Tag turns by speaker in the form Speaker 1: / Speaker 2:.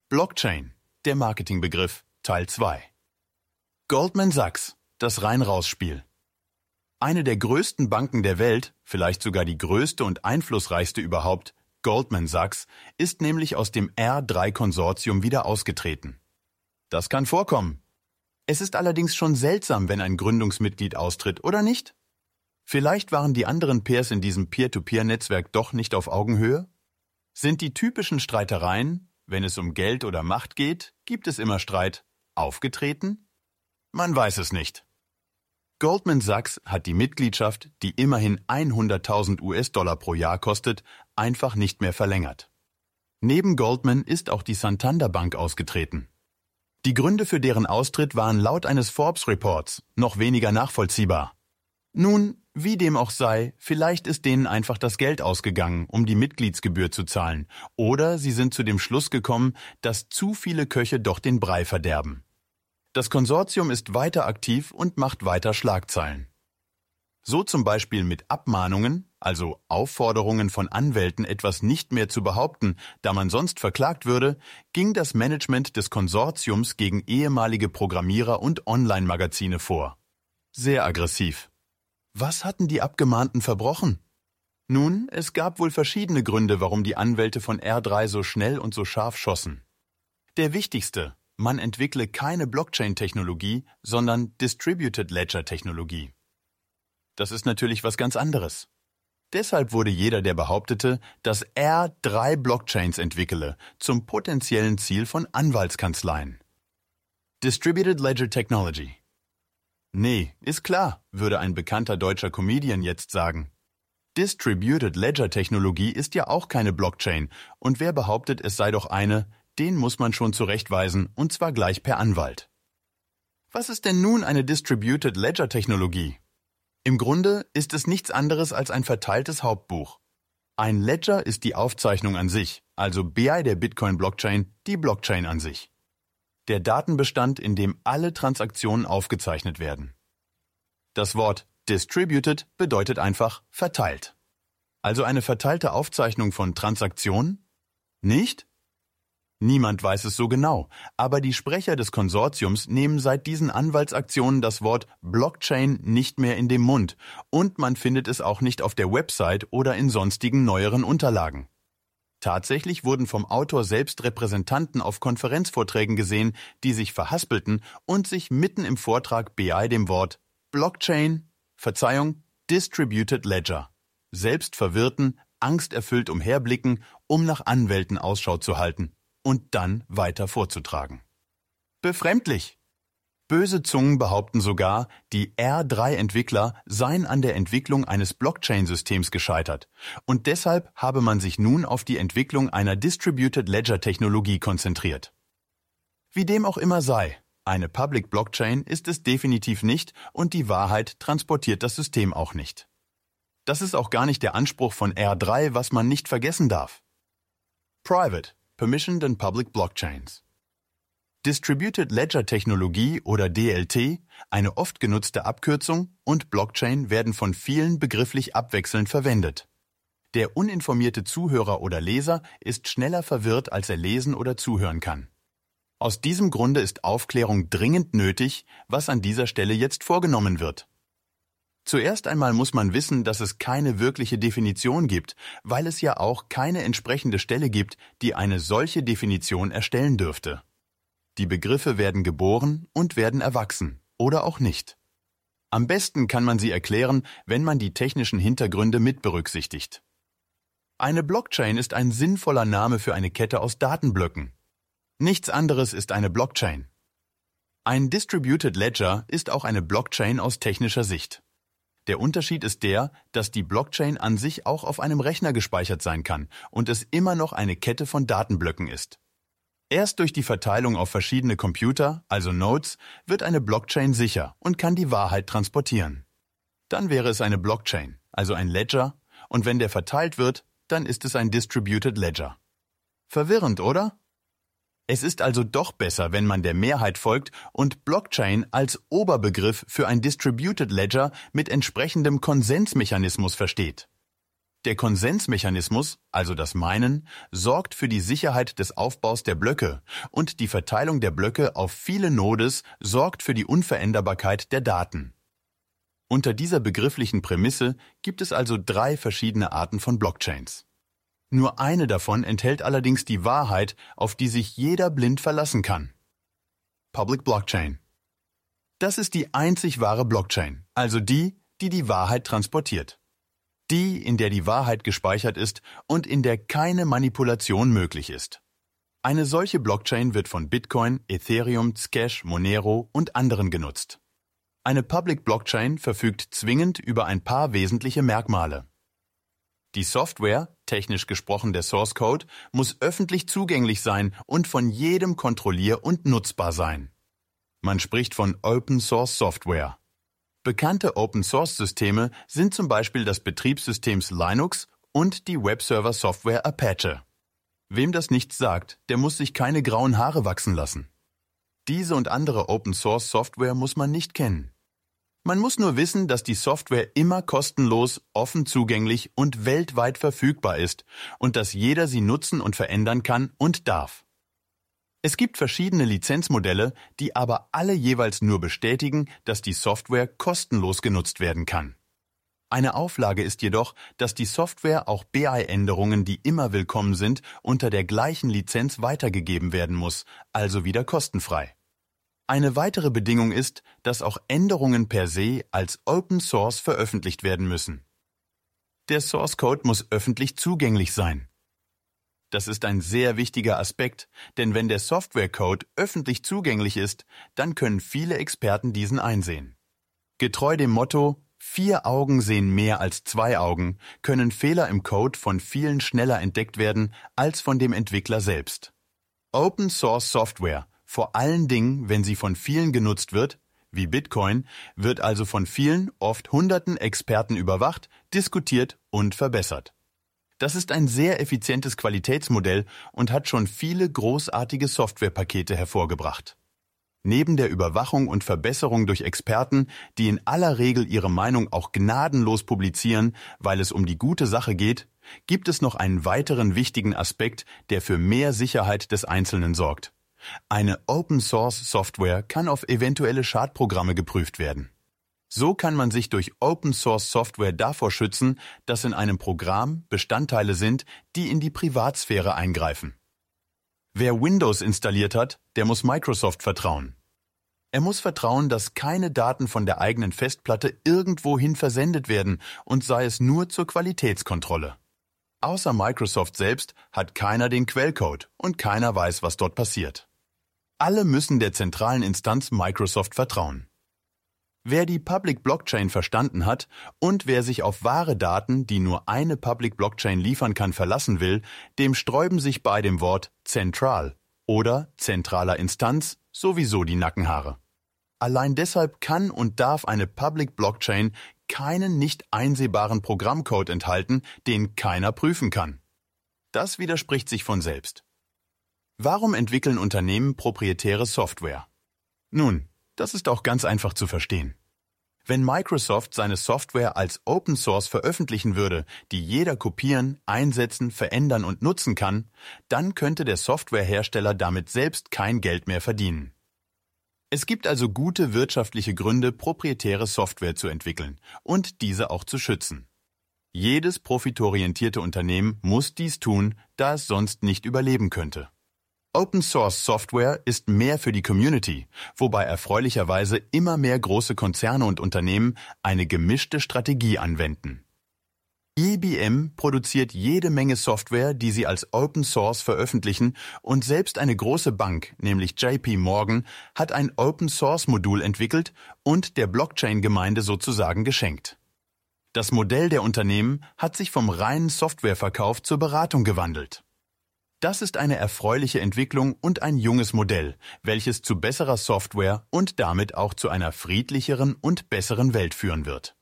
Speaker 1: Blockchain, der Marketingbegriff, Teil 2. Goldman Sachs, das Rein-Raus-Spiel. Eine der größten Banken der Welt, vielleicht sogar die größte und einflussreichste überhaupt, Goldman Sachs, ist nämlich aus dem R3-Konsortium wieder ausgetreten. Das kann vorkommen. Es ist allerdings schon seltsam, wenn ein Gründungsmitglied austritt, oder nicht? Vielleicht waren die anderen Peers in diesem Peer-to-Peer-Netzwerk doch nicht auf Augenhöhe? Sind die typischen Streitereien, wenn es um Geld oder Macht geht, gibt es immer Streit, aufgetreten? Man weiß es nicht. Goldman Sachs hat die Mitgliedschaft, die immerhin 100.000 US-Dollar pro Jahr kostet, einfach nicht mehr verlängert. Neben Goldman ist auch die Santander Bank ausgetreten. Die Gründe für deren Austritt waren laut eines Forbes-Reports noch weniger nachvollziehbar. Nun, wie dem auch sei, vielleicht ist denen einfach das Geld ausgegangen, um die Mitgliedsgebühr zu zahlen, oder sie sind zu dem Schluss gekommen, dass zu viele Köche doch den Brei verderben. Das Konsortium ist weiter aktiv und macht weiter Schlagzeilen. So zum Beispiel mit Abmahnungen, also Aufforderungen von Anwälten, etwas nicht mehr zu behaupten, da man sonst verklagt würde, ging das Management des Konsortiums gegen ehemalige Programmierer und Online-Magazine vor. Sehr aggressiv. Was hatten die Abgemahnten verbrochen? Nun, es gab wohl verschiedene Gründe, warum die Anwälte von R3 so schnell und so scharf schossen. Der wichtigste: Man entwickle keine Blockchain-Technologie, sondern Distributed Ledger-Technologie. Das ist natürlich was ganz anderes. Deshalb wurde jeder, der behauptete, dass R3 Blockchains entwickele, zum potenziellen Ziel von Anwaltskanzleien. Distributed Ledger Technology. Nee, ist klar, würde ein bekannter deutscher Comedian jetzt sagen. Distributed Ledger Technologie ist ja auch keine Blockchain, und wer behauptet, es sei doch eine, den muss man schon zurechtweisen, und zwar gleich per Anwalt. Was ist denn nun eine Distributed Ledger Technologie? Im Grunde ist es nichts anderes als ein verteiltes Hauptbuch. Ein Ledger ist die Aufzeichnung an sich, also BI der Bitcoin-Blockchain, die Blockchain an sich. Der Datenbestand, in dem alle Transaktionen aufgezeichnet werden. Das Wort distributed bedeutet einfach verteilt. Also eine verteilte Aufzeichnung von Transaktionen? Nicht? Niemand weiß es so genau, aber die Sprecher des Konsortiums nehmen seit diesen Anwaltsaktionen das Wort Blockchain nicht mehr in den Mund und man findet es auch nicht auf der Website oder in sonstigen neueren Unterlagen. Tatsächlich wurden vom Autor selbst Repräsentanten auf Konferenzvorträgen gesehen, die sich verhaspelten und sich mitten im Vortrag BI dem Wort Distributed Ledger, selbst verwirrten, angsterfüllt umherblicken, um nach Anwälten Ausschau zu halten und dann weiter vorzutragen. Befremdlich! Böse Zungen behaupten sogar, die R3-Entwickler seien an der Entwicklung eines Blockchain-Systems gescheitert und deshalb habe man sich nun auf die Entwicklung einer Distributed Ledger-Technologie konzentriert. Wie dem auch immer sei, eine Public Blockchain ist es definitiv nicht und die Wahrheit transportiert das System auch nicht. Das ist auch gar nicht der Anspruch von R3, was man nicht vergessen darf. Private, Permissioned and Public Blockchains. Distributed Ledger Technologie oder DLT, eine oft genutzte Abkürzung, und Blockchain werden von vielen begrifflich abwechselnd verwendet. Der uninformierte Zuhörer oder Leser ist schneller verwirrt, als er lesen oder zuhören kann. Aus diesem Grunde ist Aufklärung dringend nötig, was an dieser Stelle jetzt vorgenommen wird. Zuerst einmal muss man wissen, dass es keine wirkliche Definition gibt, weil es ja auch keine entsprechende Stelle gibt, die eine solche Definition erstellen dürfte. Die Begriffe werden geboren und werden erwachsen, oder auch nicht. Am besten kann man sie erklären, wenn man die technischen Hintergründe mit berücksichtigt. Eine Blockchain ist ein sinnvoller Name für eine Kette aus Datenblöcken. Nichts anderes ist eine Blockchain. Ein Distributed Ledger ist auch eine Blockchain aus technischer Sicht. Der Unterschied ist der, dass die Blockchain an sich auch auf einem Rechner gespeichert sein kann und es immer noch eine Kette von Datenblöcken ist. Erst durch die Verteilung auf verschiedene Computer, also Nodes, wird eine Blockchain sicher und kann die Wahrheit transportieren. Dann wäre es eine Blockchain, also ein Ledger, und wenn der verteilt wird, dann ist es ein Distributed Ledger. Verwirrend, oder? Es ist also doch besser, wenn man der Mehrheit folgt und Blockchain als Oberbegriff für ein Distributed Ledger mit entsprechendem Konsensmechanismus versteht. Der Konsensmechanismus, also das Meinen, sorgt für die Sicherheit des Aufbaus der Blöcke und die Verteilung der Blöcke auf viele Nodes sorgt für die Unveränderbarkeit der Daten. Unter dieser begrifflichen Prämisse gibt es also 3 verschiedene Arten von Blockchains. Nur eine davon enthält allerdings die Wahrheit, auf die sich jeder blind verlassen kann. Public Blockchain. Das ist die einzig wahre Blockchain, also die, die die Wahrheit transportiert. Die, in der die Wahrheit gespeichert ist und in der keine Manipulation möglich ist. Eine solche Blockchain wird von Bitcoin, Ethereum, Zcash, Monero und anderen genutzt. Eine Public Blockchain verfügt zwingend über ein paar wesentliche Merkmale. Die Software, technisch gesprochen der Source Code, muss öffentlich zugänglich sein und von jedem kontrollier- und nutzbar sein. Man spricht von Open Source Software. Bekannte Open-Source-Systeme sind zum Beispiel das Betriebssystem Linux und die Webserver-Software Apache. Wem das nichts sagt, der muss sich keine grauen Haare wachsen lassen. Diese und andere Open-Source-Software muss man nicht kennen. Man muss nur wissen, dass die Software immer kostenlos, offen zugänglich und weltweit verfügbar ist und dass jeder sie nutzen und verändern kann und darf. Es gibt verschiedene Lizenzmodelle, die aber alle jeweils nur bestätigen, dass die Software kostenlos genutzt werden kann. Eine Auflage ist jedoch, dass die Software auch BI-Änderungen, die immer willkommen sind, unter der gleichen Lizenz weitergegeben werden muss, also wieder kostenfrei. Eine weitere Bedingung ist, dass auch Änderungen per se als Open Source veröffentlicht werden müssen. Der Source Code muss öffentlich zugänglich sein. Das ist ein sehr wichtiger Aspekt, denn wenn der Softwarecode öffentlich zugänglich ist, dann können viele Experten diesen einsehen. Getreu dem Motto, 4 Augen sehen mehr als 2 Augen, können Fehler im Code von vielen schneller entdeckt werden als von dem Entwickler selbst. Open Source Software, vor allen Dingen, wenn sie von vielen genutzt wird, wie Bitcoin, wird also von vielen, oft Hunderten Experten überwacht, diskutiert und verbessert. Das ist ein sehr effizientes Qualitätsmodell und hat schon viele großartige Softwarepakete hervorgebracht. Neben der Überwachung und Verbesserung durch Experten, die in aller Regel ihre Meinung auch gnadenlos publizieren, weil es um die gute Sache geht, gibt es noch einen weiteren wichtigen Aspekt, der für mehr Sicherheit des Einzelnen sorgt. Eine Open-Source-Software kann auf eventuelle Schadprogramme geprüft werden. So kann man sich durch Open-Source-Software davor schützen, dass in einem Programm Bestandteile sind, die in die Privatsphäre eingreifen. Wer Windows installiert hat, der muss Microsoft vertrauen. Er muss vertrauen, dass keine Daten von der eigenen Festplatte irgendwohin versendet werden und sei es nur zur Qualitätskontrolle. Außer Microsoft selbst hat keiner den Quellcode und keiner weiß, was dort passiert. Alle müssen der zentralen Instanz Microsoft vertrauen. Wer die Public Blockchain verstanden hat und wer sich auf wahre Daten, die nur eine Public Blockchain liefern kann, verlassen will, dem sträuben sich bei dem Wort zentral oder zentraler Instanz sowieso die Nackenhaare. Allein deshalb kann und darf eine Public Blockchain keinen nicht einsehbaren Programmcode enthalten, den keiner prüfen kann. Das widerspricht sich von selbst. Warum entwickeln Unternehmen proprietäre Software? Nun, das ist auch ganz einfach zu verstehen. Wenn Microsoft seine Software als Open Source veröffentlichen würde, die jeder kopieren, einsetzen, verändern und nutzen kann, dann könnte der Softwarehersteller damit selbst kein Geld mehr verdienen. Es gibt also gute wirtschaftliche Gründe, proprietäre Software zu entwickeln und diese auch zu schützen. Jedes profitorientierte Unternehmen muss dies tun, da es sonst nicht überleben könnte. Open Source Software ist mehr für die Community, wobei erfreulicherweise immer mehr große Konzerne und Unternehmen eine gemischte Strategie anwenden. IBM produziert jede Menge Software, die sie als Open Source veröffentlichen, und selbst eine große Bank, nämlich JP Morgan, hat ein Open Source Modul entwickelt und der Blockchain-Gemeinde sozusagen geschenkt. Das Modell der Unternehmen hat sich vom reinen Softwareverkauf zur Beratung gewandelt. Das ist eine erfreuliche Entwicklung und ein junges Modell, welches zu besserer Software und damit auch zu einer friedlicheren und besseren Welt führen wird.